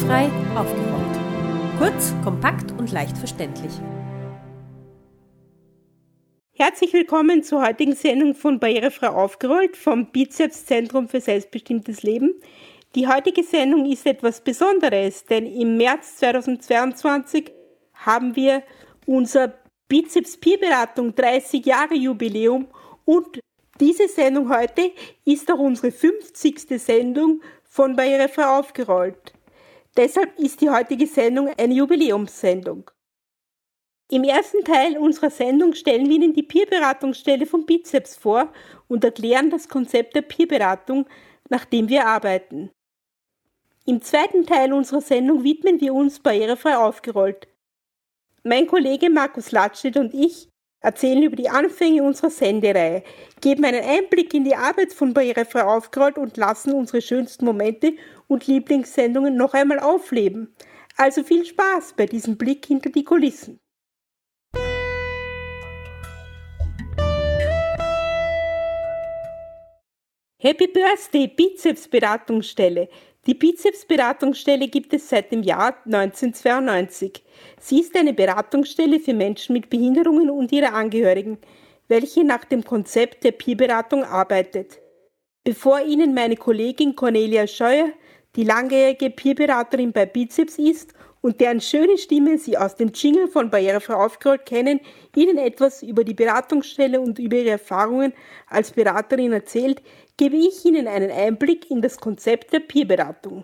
Barrierefrei aufgerollt. Kurz, kompakt und leicht verständlich. Herzlich willkommen zur heutigen Sendung von Barrierefrei aufgerollt vom Bizeps Zentrum für selbstbestimmtes Leben. Die heutige Sendung ist etwas Besonderes, denn im März 2022 haben wir unser Bizeps Peerberatung 30 Jahre Jubiläum und diese Sendung heute ist auch unsere 50. Sendung von Barrierefrei aufgerollt. Deshalb ist die heutige Sendung eine Jubiläumssendung. Im ersten Teil unserer Sendung stellen wir Ihnen die Peerberatungsstelle vom Bizeps vor und erklären das Konzept der Peerberatung, nach dem wir arbeiten. Im zweiten Teil unserer Sendung widmen wir uns Barrierefrei aufgerollt. Mein Kollege Markus Ladstedt und ich erzählen über die Anfänge unserer Sendereihe, geben einen Einblick in die Arbeit von Barrierefrei aufgerollt und lassen unsere schönsten Momente und Lieblingssendungen noch einmal aufleben. Also viel Spaß bei diesem Blick hinter die Kulissen. Happy Birthday, Bizeps-Beratungsstelle! Die Bizeps-Beratungsstelle gibt es seit dem Jahr 1992. Sie ist eine Beratungsstelle für Menschen mit Behinderungen und ihre Angehörigen, welche nach dem Konzept der Peerberatung arbeitet. Bevor Ihnen meine Kollegin Cornelia Scheuer, die langjährige Peerberaterin bei Bizeps ist und deren schöne Stimme Sie aus dem Jingle von Barrierefrei aufgerollt kennen, Ihnen etwas über die Beratungsstelle und über ihre Erfahrungen als Beraterin erzählt, gebe ich Ihnen einen Einblick in das Konzept der Peerberatung.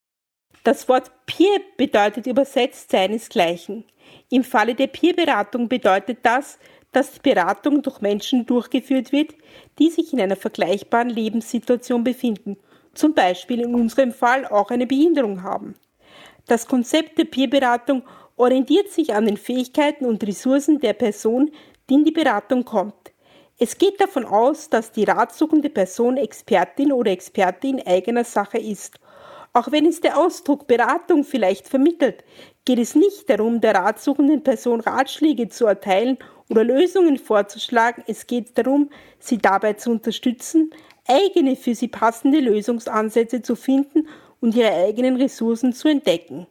Das Wort Peer bedeutet übersetzt seinesgleichen. Im Falle der Peerberatung bedeutet das, dass die Beratung durch Menschen durchgeführt wird, die sich in einer vergleichbaren Lebenssituation befinden, zum Beispiel in unserem Fall auch eine Behinderung haben. Das Konzept der Peerberatung orientiert sich an den Fähigkeiten und Ressourcen der Person, die in die Beratung kommt. Es geht davon aus, dass die ratsuchende Person Expertin oder Experte in eigener Sache ist. Auch wenn es der Ausdruck Beratung vielleicht vermittelt, geht es nicht darum, der ratsuchenden Person Ratschläge zu erteilen oder Lösungen vorzuschlagen. Es geht darum, sie dabei zu unterstützen, eigene für sie passende Lösungsansätze zu finden und ihre eigenen Ressourcen zu entdecken.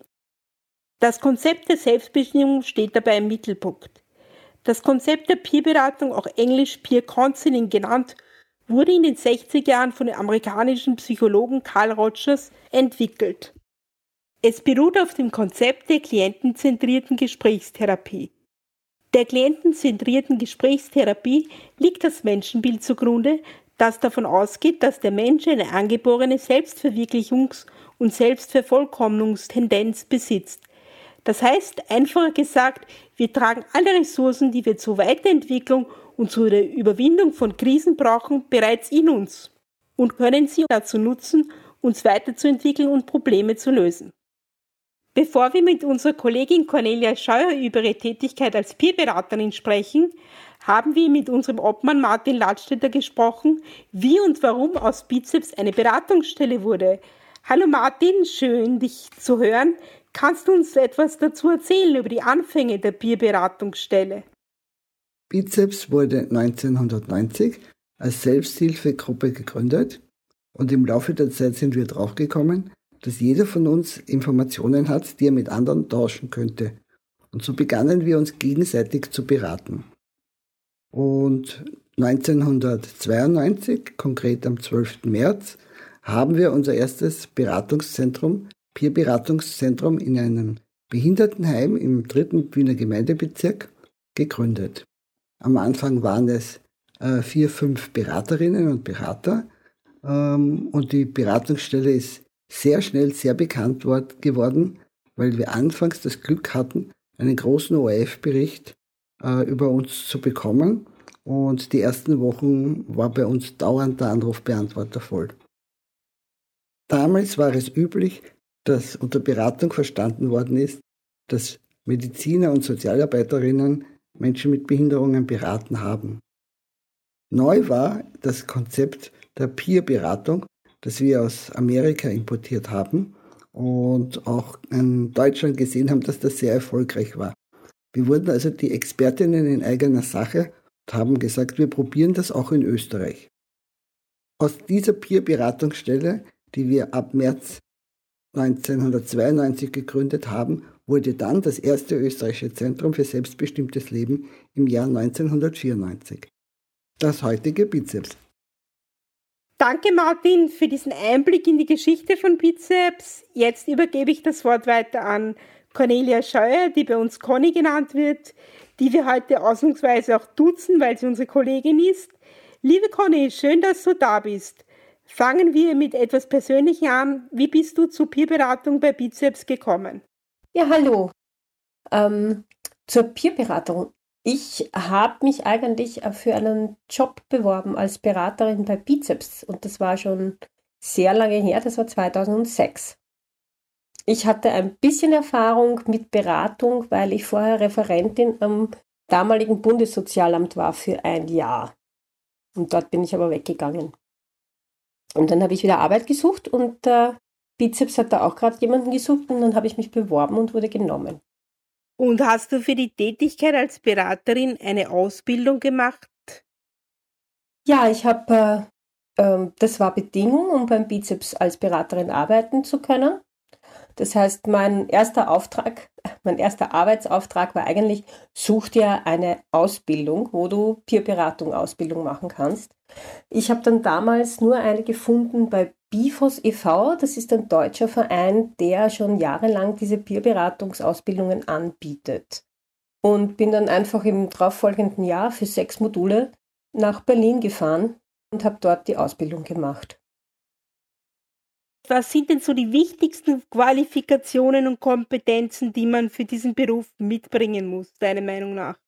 Das Konzept der Selbstbestimmung steht dabei im Mittelpunkt. Das Konzept der Peerberatung, auch englisch Peer Counseling genannt, wurde in den 60er Jahren von dem amerikanischen Psychologen Carl Rogers entwickelt. Es beruht auf dem Konzept der klientenzentrierten Gesprächstherapie. Der klientenzentrierten Gesprächstherapie liegt das Menschenbild zugrunde, das davon ausgeht, dass der Mensch eine angeborene Selbstverwirklichungs- und Selbstvervollkommnungstendenz besitzt. Das heißt, einfacher gesagt, wir tragen alle Ressourcen, die wir zur Weiterentwicklung und zur Überwindung von Krisen brauchen, bereits in uns und können sie dazu nutzen, uns weiterzuentwickeln und Probleme zu lösen. Bevor wir mit unserer Kollegin Cornelia Scheuer über ihre Tätigkeit als Peerberaterin sprechen, haben wir mit unserem Obmann Martin Ladstätter gesprochen, wie und warum aus Bizeps eine Beratungsstelle wurde. Hallo Martin, schön dich zu hören. Kannst du uns etwas dazu erzählen über die Anfänge der Peerberatungsstelle? Bizeps wurde 1990 als Selbsthilfegruppe gegründet und im Laufe der Zeit sind wir draufgekommen, dass jeder von uns Informationen hat, die er mit anderen tauschen könnte. Und so begannen wir uns gegenseitig zu beraten. Und 1992, konkret am 12. März, haben wir unser erstes Beratungszentrum, Peerberatungszentrum in einem Behindertenheim im 3. Wiener Gemeindebezirk gegründet. Am Anfang waren es 4, 5 Beraterinnen und Berater und die Beratungsstelle ist sehr schnell sehr bekannt geworden, weil wir anfangs das Glück hatten, einen großen ORF-Bericht über uns zu bekommen und die ersten Wochen war bei uns dauernd der Anrufbeantworter voll. Damals war es üblich, dass unter Beratung verstanden worden ist, dass Mediziner und Sozialarbeiterinnen Menschen mit Behinderungen beraten haben. Neu war das Konzept der Peer-Beratung, das wir aus Amerika importiert haben und auch in Deutschland gesehen haben, dass das sehr erfolgreich war. Wir wurden also die Expertinnen in eigener Sache und haben gesagt, wir probieren das auch in Österreich. Aus dieser Peer-Beratungsstelle, die wir ab März 1992 gegründet haben, wurde dann das erste österreichische Zentrum für selbstbestimmtes Leben im Jahr 1994. Das heutige Bizeps. Danke, Martin, für diesen Einblick in die Geschichte von Bizeps. Jetzt übergebe ich das Wort weiter an Cornelia Scheuer, die bei uns Conny genannt wird, die wir heute ausnahmsweise auch duzen, weil sie unsere Kollegin ist. Liebe Conny, schön, dass du da bist. Fangen wir mit etwas Persönlichem an. Wie bist du zur Peerberatung bei Bizeps gekommen? Ja, hallo. Zur Peerberatung. Ich habe mich eigentlich für einen Job beworben als Beraterin bei Bizeps und das war schon sehr lange her, das war 2006. Ich hatte ein bisschen Erfahrung mit Beratung, weil ich vorher Referentin am damaligen Bundessozialamt war für ein Jahr. Und dort bin ich aber weggegangen. Und dann habe ich wieder Arbeit gesucht und Bizeps hat da auch gerade jemanden gesucht und dann habe ich mich beworben und wurde genommen. Und hast du für die Tätigkeit als Beraterin eine Ausbildung gemacht? Ja, ich habe, das war Bedingung, um beim Bizeps als Beraterin arbeiten zu können. Das heißt, mein erster Arbeitsauftrag war eigentlich, such dir eine Ausbildung, wo du Peerberatung-Ausbildung machen kannst. Ich habe dann damals nur eine gefunden bei BIFOS e.V., das ist ein deutscher Verein, der schon jahrelang diese Peerberatungsausbildungen anbietet. Und bin dann einfach im darauffolgenden Jahr für 6 Module nach Berlin gefahren und habe dort die Ausbildung gemacht. Was sind denn so die wichtigsten Qualifikationen und Kompetenzen, die man für diesen Beruf mitbringen muss, deiner Meinung nach?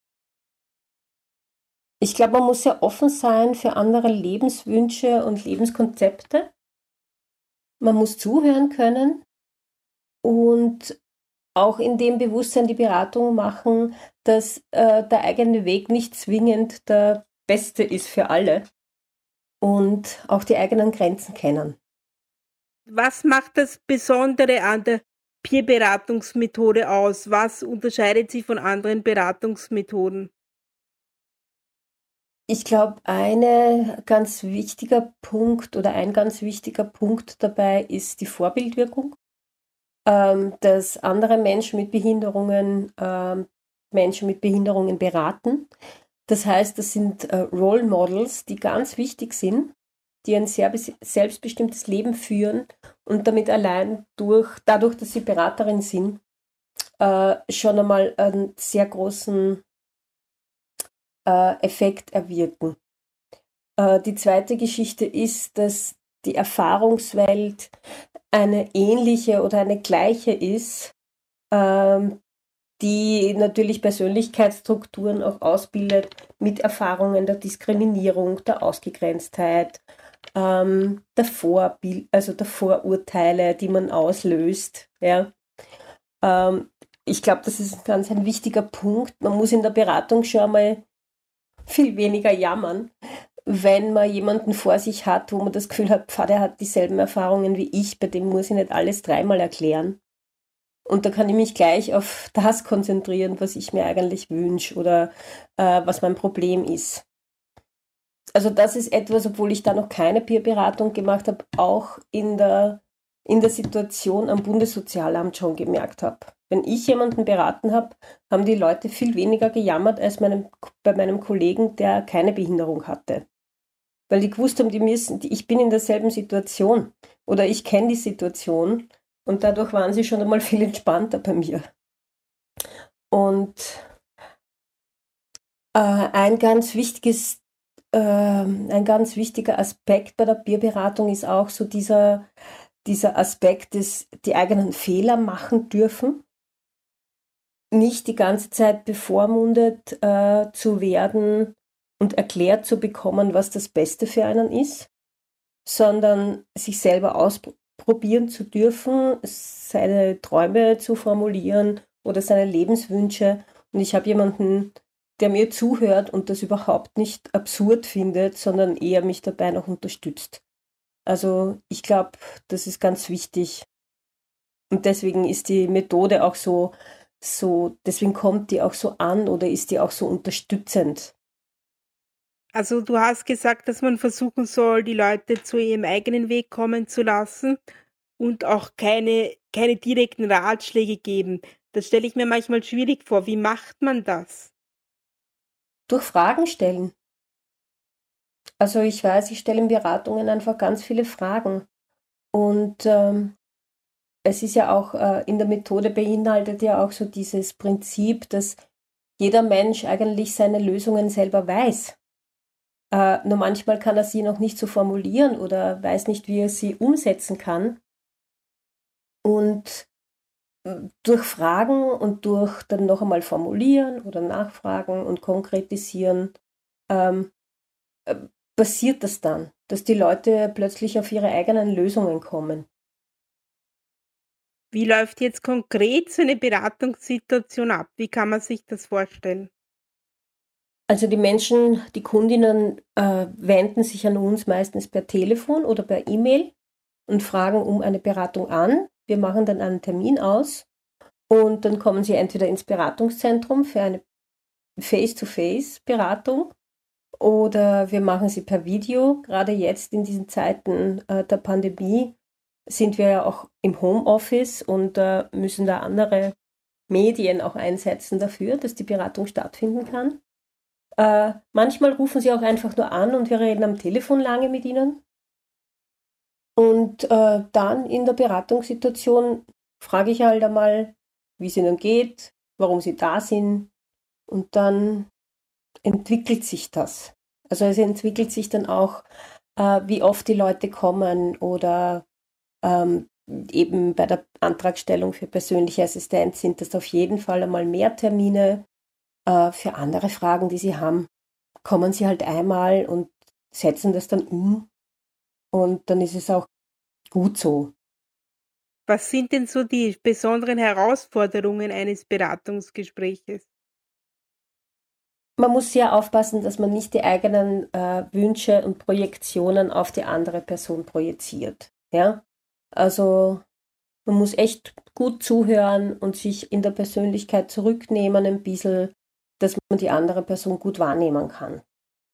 Ich glaube, man muss sehr offen sein für andere Lebenswünsche und Lebenskonzepte. Man muss zuhören können und auch in dem Bewusstsein die Beratung machen, dass der eigene Weg nicht zwingend der beste ist für alle und auch die eigenen Grenzen kennen. Was macht das Besondere an der Peerberatungsmethode aus? Was unterscheidet sie von anderen Beratungsmethoden? Ich glaube, ein ganz wichtiger Punkt dabei ist die Vorbildwirkung, dass andere Menschen mit Behinderungen beraten. Das heißt, das sind Role Models, die ganz wichtig sind, die ein sehr selbstbestimmtes Leben führen und damit allein dadurch, dass sie Beraterin sind, schon einmal einen sehr großen Effekt erwirken. Die zweite Geschichte ist, dass die Erfahrungswelt eine ähnliche oder eine gleiche ist, die natürlich Persönlichkeitsstrukturen auch ausbildet mit Erfahrungen der Diskriminierung, der Ausgegrenztheit, der Vorurteile, die man auslöst. Ja. Ich glaube, das ist ein wichtiger Punkt. Man muss in der Beratung schon einmal viel weniger jammern, wenn man jemanden vor sich hat, wo man das Gefühl hat, der hat dieselben Erfahrungen wie ich, bei dem muss ich nicht alles 3-mal erklären. Und da kann ich mich gleich auf das konzentrieren, was ich mir eigentlich wünsche oder was mein Problem ist. Also das ist etwas, obwohl ich da noch keine Peerberatung gemacht habe, auch in der Situation am Bundessozialamt schon gemerkt habe. Wenn ich jemanden beraten habe, haben die Leute viel weniger gejammert als bei meinem Kollegen, der keine Behinderung hatte. Weil die gewusst haben, ich bin in derselben Situation oder ich kenne die Situation und dadurch waren sie schon einmal viel entspannter bei mir. Und ein ganz wichtiger Aspekt bei der Peerberatung ist auch so dieser Aspekt, dass die eigenen Fehler machen dürfen, nicht die ganze Zeit bevormundet zu werden und erklärt zu bekommen, was das Beste für einen ist, sondern sich selber ausprobieren zu dürfen, seine Träume zu formulieren oder seine Lebenswünsche. Und ich habe jemanden, der mir zuhört und das überhaupt nicht absurd findet, sondern eher mich dabei noch unterstützt. Also ich glaube, das ist ganz wichtig. Und deswegen ist die Methode auch so, deswegen kommt die auch so an oder ist die auch so unterstützend. Also du hast gesagt, dass man versuchen soll, die Leute zu ihrem eigenen Weg kommen zu lassen. und auch keine direkten Ratschläge geben. Das stelle ich mir manchmal schwierig vor. Wie macht man das? Durch Fragen stellen. Also ich weiß, ich stelle in Beratungen einfach ganz viele Fragen. Und es ist ja auch in der Methode beinhaltet ja auch so dieses Prinzip, dass jeder Mensch eigentlich seine Lösungen selber weiß. Nur manchmal kann er sie noch nicht so formulieren oder weiß nicht, wie er sie umsetzen kann. Und durch Fragen und durch dann noch einmal formulieren oder nachfragen und konkretisieren, ähm, passiert das dann, dass die Leute plötzlich auf ihre eigenen Lösungen kommen. Wie läuft jetzt konkret so eine Beratungssituation ab? Wie kann man sich das vorstellen? Also die Menschen, die Kundinnen wenden sich an uns meistens per Telefon oder per E-Mail und fragen um eine Beratung an. Wir machen dann einen Termin aus und dann kommen sie entweder ins Beratungszentrum für eine Face-to-Face-Beratung oder wir machen sie per Video. Gerade jetzt in diesen Zeiten der Pandemie sind wir ja auch im Homeoffice und müssen da andere Medien auch einsetzen dafür, dass die Beratung stattfinden kann. Manchmal rufen sie auch einfach nur an und wir reden am Telefon lange mit ihnen. Und dann in der Beratungssituation frage ich halt einmal, wie es ihnen geht, warum sie da sind. Und dann entwickelt sich das. Also es entwickelt sich dann auch, wie oft die Leute kommen oder eben bei der Antragstellung für persönliche Assistenz sind das auf jeden Fall einmal mehr Termine. Für andere Fragen, die sie haben, kommen sie halt einmal und setzen das dann um und dann ist es auch gut so. Was sind denn so die besonderen Herausforderungen eines Beratungsgespräches? Man muss sehr aufpassen, dass man nicht die eigenen Wünsche und Projektionen auf die andere Person projiziert. Ja? Also man muss echt gut zuhören und sich in der Persönlichkeit zurücknehmen ein bisschen, dass man die andere Person gut wahrnehmen kann.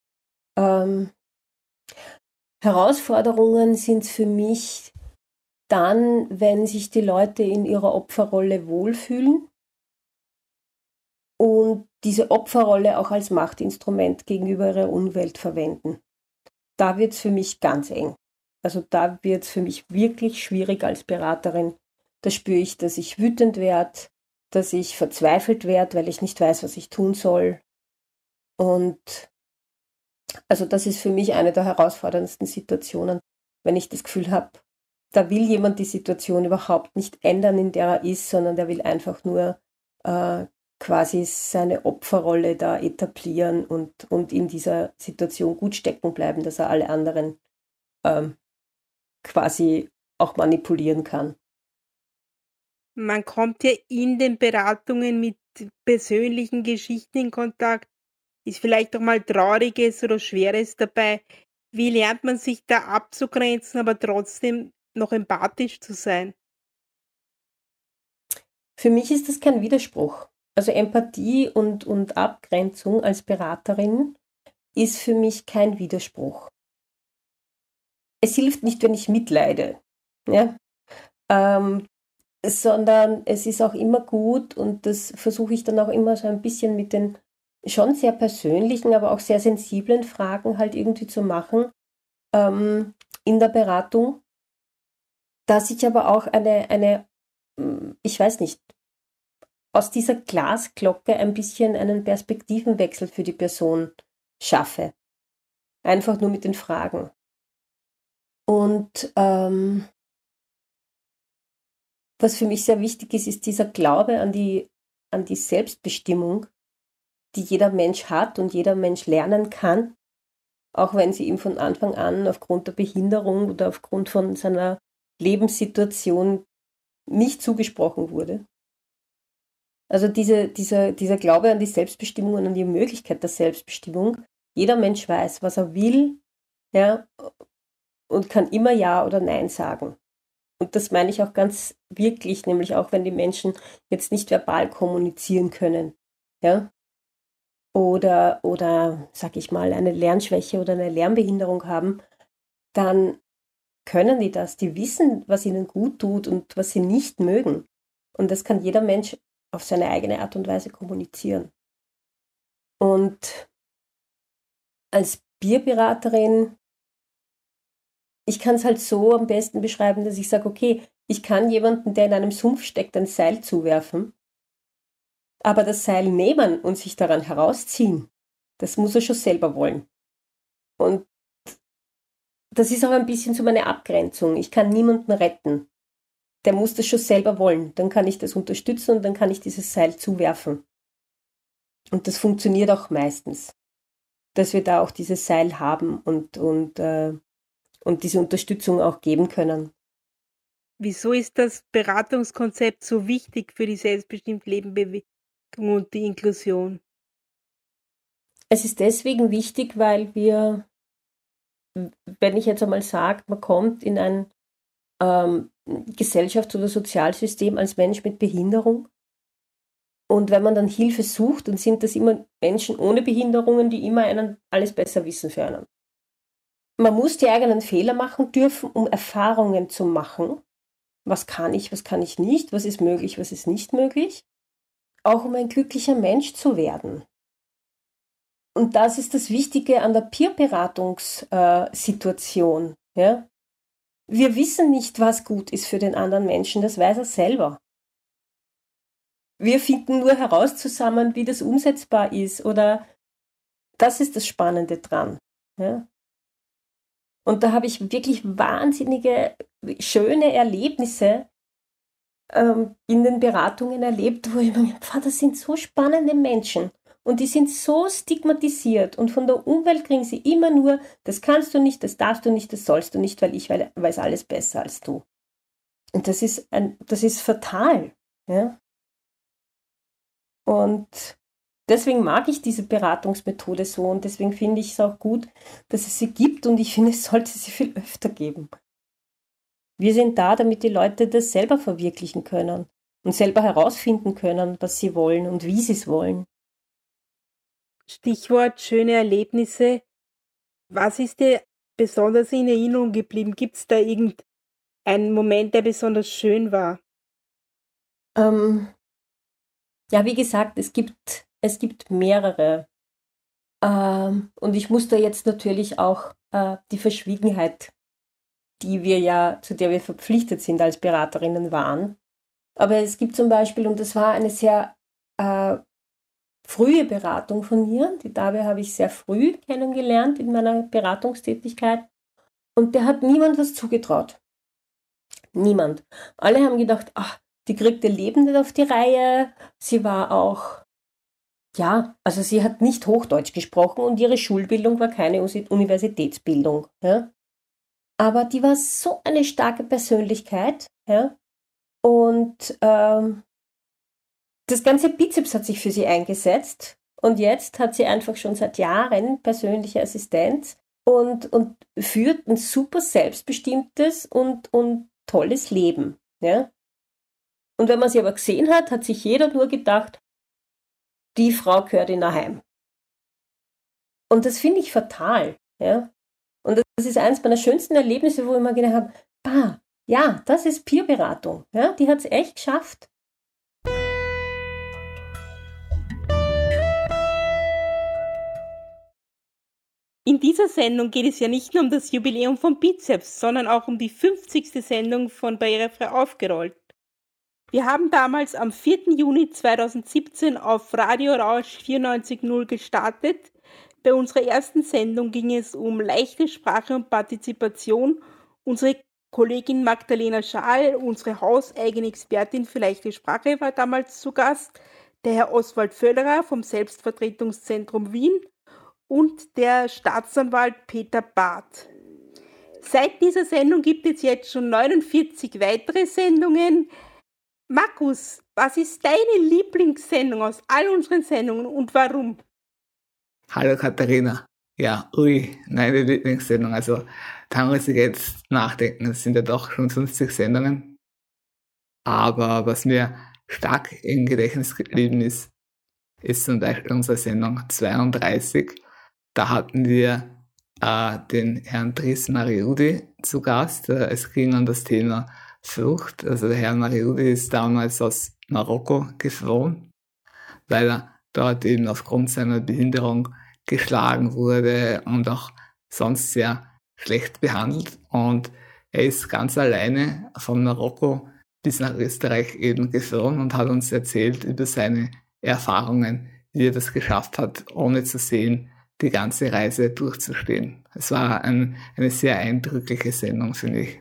Herausforderungen sind für mich dann, wenn sich die Leute in ihrer Opferrolle wohlfühlen und diese Opferrolle auch als Machtinstrument gegenüber ihrer Umwelt verwenden. Da wird es für mich ganz eng. Also da wird es für mich wirklich schwierig als Beraterin. Da spüre ich, dass ich wütend werde, dass ich verzweifelt werde, weil ich nicht weiß, was ich tun soll. Und also das ist für mich eine der herausforderndsten Situationen, wenn ich das Gefühl habe, da will jemand die Situation überhaupt nicht ändern, in der er ist, sondern der will einfach nur quasi seine Opferrolle da etablieren und in dieser Situation gut stecken bleiben, dass er alle anderen quasi auch manipulieren kann. Man kommt ja in den Beratungen mit persönlichen Geschichten in Kontakt. Ist vielleicht auch mal Trauriges oder Schweres dabei. Wie lernt man sich da abzugrenzen, aber trotzdem noch empathisch zu sein? Für mich ist das kein Widerspruch. Also Empathie und Abgrenzung als Beraterin ist für mich kein Widerspruch. Es hilft nicht, wenn ich mitleide, ja? Sondern es ist auch immer gut und das versuche ich dann auch immer so ein bisschen mit den schon sehr persönlichen, aber auch sehr sensiblen Fragen halt irgendwie zu machen in der Beratung, dass ich aber auch ich weiß nicht, aus dieser Glasglocke ein bisschen einen Perspektivenwechsel für die Person schaffe. Einfach nur mit den Fragen. Und was für mich sehr wichtig ist, ist dieser Glaube an die Selbstbestimmung, die jeder Mensch hat und jeder Mensch lernen kann, auch wenn sie ihm von Anfang an aufgrund der Behinderung oder aufgrund von seiner Lebenssituation nicht zugesprochen wurde. Also dieser Glaube an die Selbstbestimmung und an die Möglichkeit der Selbstbestimmung. Jeder Mensch weiß, was er will, ja, und kann immer Ja oder Nein sagen. Und das meine ich auch ganz wirklich, nämlich auch wenn die Menschen jetzt nicht verbal kommunizieren können, ja, oder sag ich mal, eine Lernschwäche oder eine Lernbehinderung haben, dann können die das. Die wissen, was ihnen gut tut und was sie nicht mögen. Und das kann jeder Mensch auf seine eigene Art und Weise kommunizieren. Und als Peerberaterin, ich kann es halt so am besten beschreiben, dass ich sage, okay, ich kann jemanden, der in einem Sumpf steckt, ein Seil zuwerfen, aber das Seil nehmen und sich daran herausziehen, das muss er schon selber wollen. Und das ist auch ein bisschen so meine Abgrenzung. Ich kann niemanden retten. Der muss das schon selber wollen. Dann kann ich das unterstützen und dann kann ich dieses Seil zuwerfen. Und das funktioniert auch meistens, dass wir da auch dieses Seil haben und diese Unterstützung auch geben können. Wieso ist das Beratungskonzept so wichtig für die selbstbestimmte Lebenbewegung und die Inklusion? Es ist deswegen wichtig, weil wir, wenn ich jetzt einmal sage, man kommt in ein Gesellschafts- oder Sozialsystem als Mensch mit Behinderung und wenn man dann Hilfe sucht, dann sind das immer Menschen ohne Behinderungen, die immer alles besser wissen für einen. Man muss die eigenen Fehler machen dürfen, um Erfahrungen zu machen. Was kann ich nicht, was ist möglich, was ist nicht möglich. Auch um ein glücklicher Mensch zu werden. Und das ist das Wichtige an der Peer-Beratungssituation. Ja? Wir wissen nicht, was gut ist für den anderen Menschen, das weiß er selber. Wir finden nur heraus zusammen, wie das umsetzbar ist, oder das ist das Spannende dran. Ja? Und da habe ich wirklich wahnsinnige, schöne Erlebnisse in den Beratungen erlebt, wo ich mir gedacht, das sind so spannende Menschen und die sind so stigmatisiert und von der Umwelt kriegen sie immer nur, das kannst du nicht, das darfst du nicht, das sollst du nicht, weil ich weiß alles besser als du. Und das ist fatal. Ja? Und deswegen mag ich diese Beratungsmethode so und deswegen finde ich es auch gut, dass es sie gibt und ich finde, es sollte sie viel öfter geben. Wir sind da, damit die Leute das selber verwirklichen können und selber herausfinden können, was sie wollen und wie sie es wollen. Stichwort schöne Erlebnisse. Was ist dir besonders in Erinnerung geblieben? Gibt es da irgendeinen Moment, der besonders schön war? Ja, wie gesagt, es gibt mehrere. Und ich muss da jetzt natürlich auch die Verschwiegenheit, zu der wir verpflichtet sind als Beraterinnen wahren. Aber es gibt zum Beispiel, und das war eine sehr frühe Beratung von mir, die Dabe habe ich sehr früh kennengelernt in meiner Beratungstätigkeit. Und der hat niemand was zugetraut. Niemand. Alle haben gedacht, ach, die kriegt ihr Leben nicht auf die Reihe. Sie war auch, also sie hat nicht Hochdeutsch gesprochen und ihre Schulbildung war keine Universitätsbildung. Ja? Aber die war so eine starke Persönlichkeit. Ja? Und das ganze Bizeps hat sich für sie eingesetzt. Und jetzt hat sie einfach schon seit Jahren persönliche Assistenz und führt ein super selbstbestimmtes und tolles Leben. Ja? Und wenn man sie aber gesehen hat, hat sich jeder nur gedacht, die Frau gehört in ein Heim. Und das finde ich fatal. Ja? Und das ist eines meiner schönsten Erlebnisse, wo ich mir gedacht habe, ja, das ist Peerberatung. Ja? Die hat es echt geschafft. In dieser Sendung geht es ja nicht nur um das Jubiläum von Bizeps, sondern auch um die 50. Sendung von Barrierefrei aufgerollt. Wir haben damals am 4. Juni 2017 auf Radio Rausch 94.0 gestartet. Bei unserer ersten Sendung ging es um leichte Sprache und Partizipation. Unsere Kollegin Magdalena Schaal, unsere hauseigene Expertin für leichte Sprache, war damals zu Gast. Der Herr Oswald Völlerer vom Selbstvertretungszentrum Wien und der Staatsanwalt Peter Barth. Seit dieser Sendung gibt es jetzt schon 49 weitere Sendungen. Markus, was ist deine Lieblingssendung aus all unseren Sendungen und warum? Hallo Katharina. Ja, meine Lieblingssendung. Also, da muss ich jetzt nachdenken. Es sind ja doch schon 50 Sendungen. Aber was mir stark im Gedächtnis geblieben ist zum Beispiel unsere Sendung 32. Da hatten wir den Herrn Dries Mariudi zu Gast. Es ging um das Thema Flucht. Also der Herr Mariudi ist damals aus Marokko geflohen, weil er dort eben aufgrund seiner Behinderung geschlagen wurde und auch sonst sehr schlecht behandelt. Und er ist ganz alleine von Marokko bis nach Österreich eben geflohen und hat uns erzählt über seine Erfahrungen, wie er das geschafft hat, ohne zu sehen, die ganze Reise durchzustehen. Es war eine sehr eindrückliche Sendung, finde ich.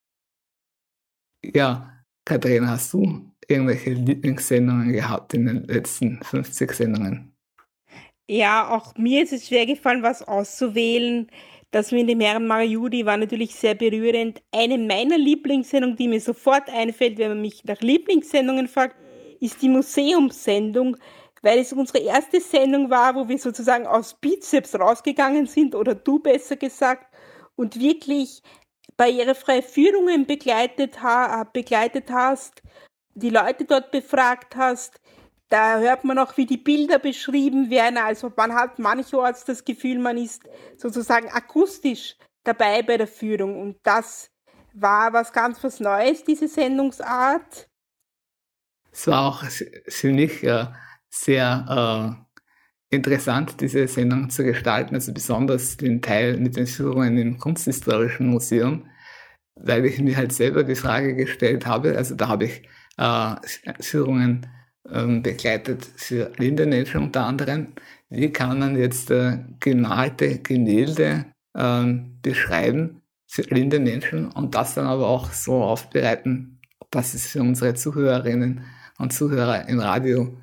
Ja, Katharina, hast du irgendwelche Lieblingssendungen gehabt in den letzten 50 Sendungen? Ja, auch mir ist es schwer gefallen, was auszuwählen. Das mit dem Herrn Mariudi war natürlich sehr berührend. Eine meiner Lieblingssendungen, die mir sofort einfällt, wenn man mich nach Lieblingssendungen fragt, ist die Museumssendung, weil es unsere erste Sendung war, wo wir sozusagen aus Bizeps rausgegangen sind, oder du besser gesagt, und wirklich barrierefreie Führungen begleitet hast, die Leute dort befragt hast. Da hört man auch, wie die Bilder beschrieben werden. Also man hat mancherorts das Gefühl, man ist sozusagen akustisch dabei bei der Führung. Und das war was Neues, diese Sendungsart. Es war auch für mich sehr interessant, diese Sendung zu gestalten, also besonders den Teil mit den Führungen im Kunsthistorischen Museum, weil ich mir halt selber die Frage gestellt habe, also da habe ich Führungen begleitet für blinde Menschen unter anderem. Wie kann man jetzt gemalte Gemälde beschreiben für blinde Menschen und das dann aber auch so aufbereiten, dass es für unsere Zuhörerinnen und Zuhörer im Radio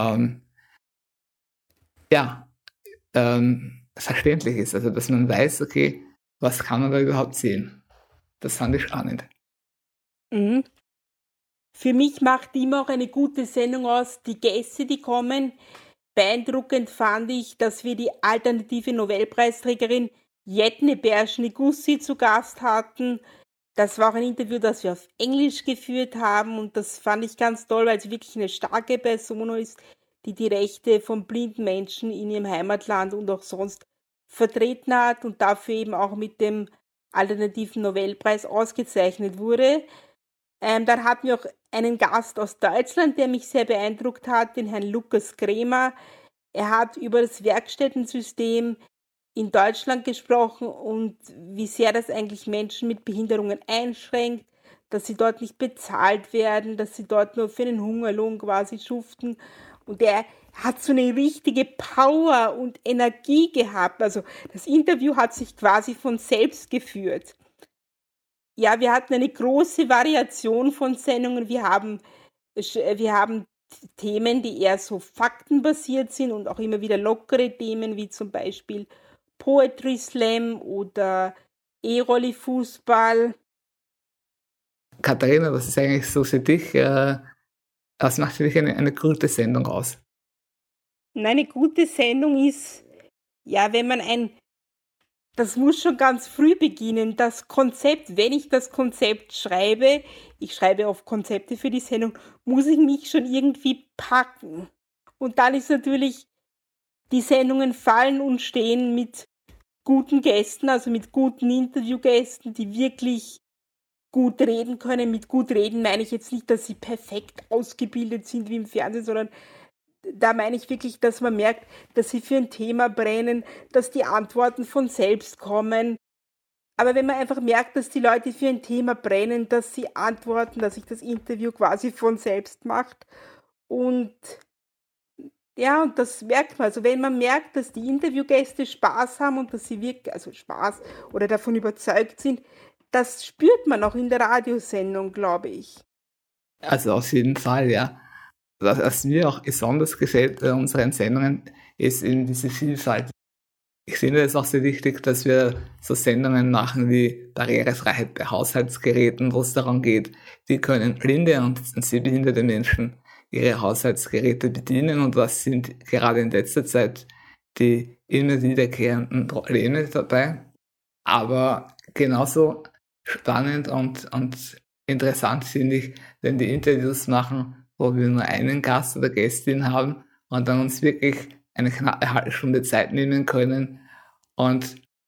verständlich ist. Also dass man weiß, okay, was kann man da überhaupt sehen? Das fand ich spannend. Mhm. Für mich macht immer auch eine gute Sendung aus, die Gäste, die kommen. Beeindruckend fand ich, dass wir die alternative Nobelpreisträgerin Jetne Berschnigussi zu Gast hatten. Das war auch ein Interview, das wir auf Englisch geführt haben, und das fand ich ganz toll, weil sie wirklich eine starke Person ist, die die Rechte von blinden Menschen in ihrem Heimatland und auch sonst vertreten hat und dafür eben auch mit dem alternativen Nobelpreis ausgezeichnet wurde. Dann hatten wir auch einen Gast aus Deutschland, der mich sehr beeindruckt hat, den Herrn Lukas Kremer. Er hat über das Werkstättensystem in Deutschland gesprochen und wie sehr das eigentlich Menschen mit Behinderungen einschränkt, dass sie dort nicht bezahlt werden, dass sie dort nur für einen Hungerlohn quasi schuften. Und er hat so eine richtige Power und Energie gehabt. Also das Interview hat sich quasi von selbst geführt. Ja, wir hatten eine große Variation von Sendungen. Wir haben Themen, die eher so faktenbasiert sind und auch immer wieder lockere Themen, wie zum Beispiel Poetry Slam oder E-Rolli-Fußball. Katharina, was ist eigentlich so für dich, was macht für dich eine gute Sendung aus? Eine gute Sendung ist, ja, wenn man das muss schon ganz früh beginnen. Das Konzept, wenn ich das Konzept schreibe, ich schreibe oft Konzepte für die Sendung, muss ich mich schon irgendwie packen. Und dann ist natürlich, die Sendungen fallen und stehen mit guten Gästen, also mit guten Interviewgästen, die wirklich gut reden können. Mit gut reden meine ich jetzt nicht, dass sie perfekt ausgebildet sind wie im Fernsehen, sondern da meine ich wirklich, dass man merkt, dass sie für ein Thema brennen, dass die Antworten von selbst kommen. Aber wenn man einfach merkt, dass die Leute für ein Thema brennen, dass sie antworten, dass sich das Interview quasi von selbst macht. Und ja, und das merkt man. Also wenn man merkt, dass die Interviewgäste Spaß haben und dass sie wirklich, also Spaß oder davon überzeugt sind, das spürt man auch in der Radiosendung, glaube ich. Also auf jeden Fall, ja. Was mir auch besonders gefällt bei unseren Sendungen, ist eben diese Vielfalt. Ich finde es auch sehr wichtig, dass wir so Sendungen machen wie Barrierefreiheit bei Haushaltsgeräten, wo es darum geht, wie können blinde und sehbehinderte Menschen ihre Haushaltsgeräte bedienen und was sind gerade in letzter Zeit die immer wiederkehrenden Probleme dabei. Aber genauso spannend und interessant finde ich, wenn die Interviews machen, wo wir nur einen Gast oder Gästin haben und dann uns wirklich eine knappe halbe Stunde Zeit nehmen können und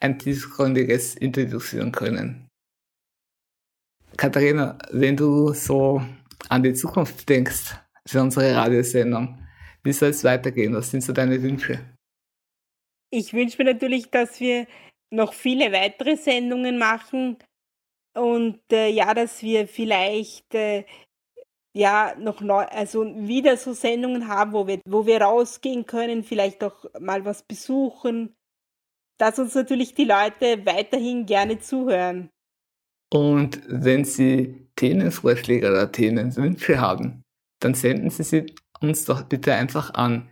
ein tiefgründiges Interview führen können. Katharina, wenn du so an die Zukunft denkst für unsere Radiosendung, wie soll es weitergehen? Was sind so deine Wünsche? Ich wünsche mir natürlich, dass wir noch viele weitere Sendungen machen und dass wir vielleicht wieder so Sendungen haben, wo wir rausgehen können, vielleicht auch mal was besuchen, dass uns natürlich die Leute weiterhin gerne zuhören. Und wenn Sie Themenvorschläge oder Themenwünsche haben, dann senden Sie sie uns doch bitte einfach an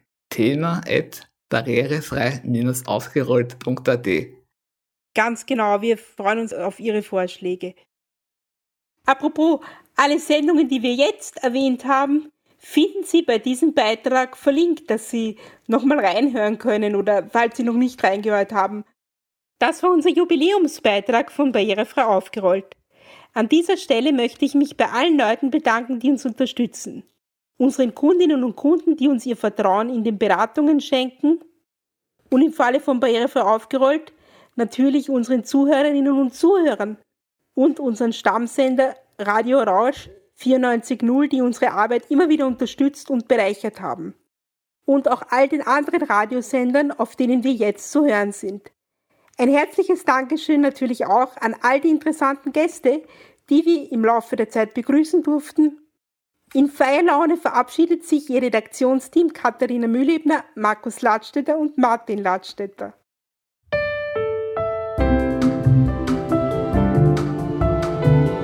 thema@barrierefrei-aufgerollt.at. Ganz genau, wir freuen uns auf Ihre Vorschläge. Apropos, alle Sendungen, die wir jetzt erwähnt haben, finden Sie bei diesem Beitrag verlinkt, dass Sie nochmal reinhören können oder falls Sie noch nicht reingehört haben. Das war unser Jubiläumsbeitrag von Barrierefrei aufgerollt. An dieser Stelle möchte ich mich bei allen Leuten bedanken, die uns unterstützen. Unseren Kundinnen und Kunden, die uns ihr Vertrauen in den Beratungen schenken. Und im Falle von Barrierefrei aufgerollt natürlich unseren Zuhörerinnen und Zuhörern und unseren Stammsender Radio Rausch 94.0, die unsere Arbeit immer wieder unterstützt und bereichert haben. Und auch all den anderen Radiosendern, auf denen wir jetzt zu hören sind. Ein herzliches Dankeschön natürlich auch an all die interessanten Gäste, die wir im Laufe der Zeit begrüßen durften. In freier Laune verabschiedet sich Ihr Redaktionsteam Katharina Mühlebner, Markus Ladstätter und Martin Ladstätter.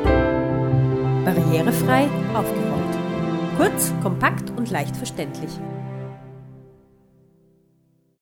Barrierefrei aufgerollt. Kurz, kompakt und leicht verständlich.